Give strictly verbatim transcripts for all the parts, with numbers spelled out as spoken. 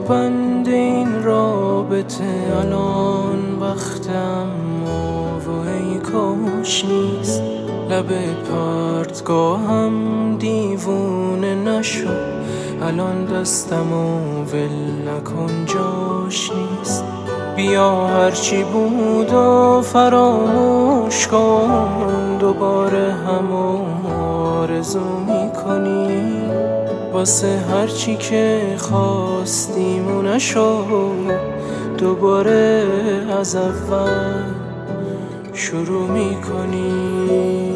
بند این رابطه الان وقتم و ای کاش نیست. لب پرتگاهم دیوونه نشد، الان دستم و ول نکن جاش نیست. بیا هرچی بود و فراموش کن، دوباره همو آرزو میکنی. واسه هرچی که خواستیم و نشد، دوباره از اول شروع میکنی.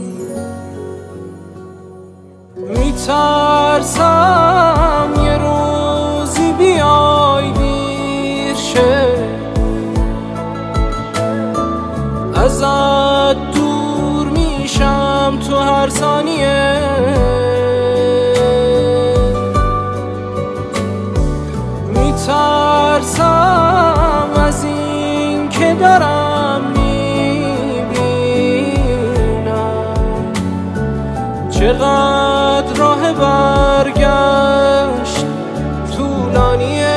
میترسم یه روزی بیای دیر شه، ازت دور میشم تو هر ثانیه. میترسم از این که دارم میبینم چقدر راه برگشت طولانیه.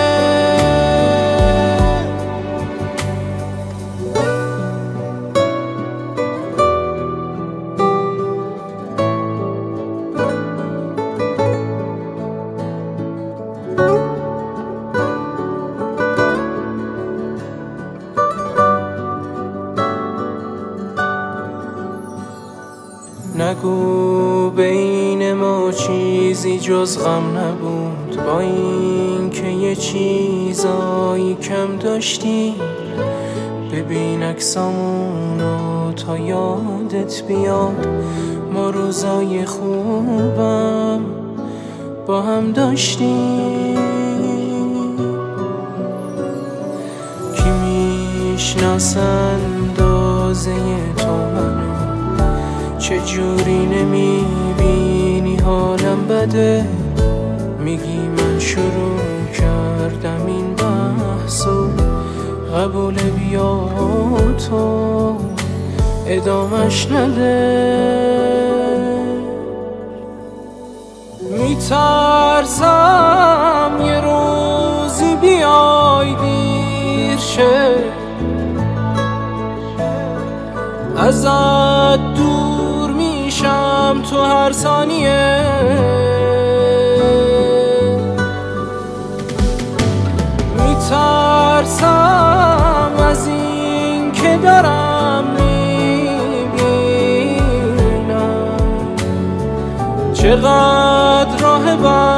نگو بین ما چیزی جز غم نبود، با این که یه چیزایی کم داشتی. ببین عکسامونو تا یادت بیاد، ما روزای خوبم با هم داشتیم. کی میشناسه اندازه تو منو، چجوری نمیبینی حالم بده. میگی من شروع کردم این بحثو، قبول بیا تو ادامش نده. میترسم یه روزی بیای دیر شه، ازت دور میشم تو هر ثانیه. میترسم از این که دارم میبینم چقدر راه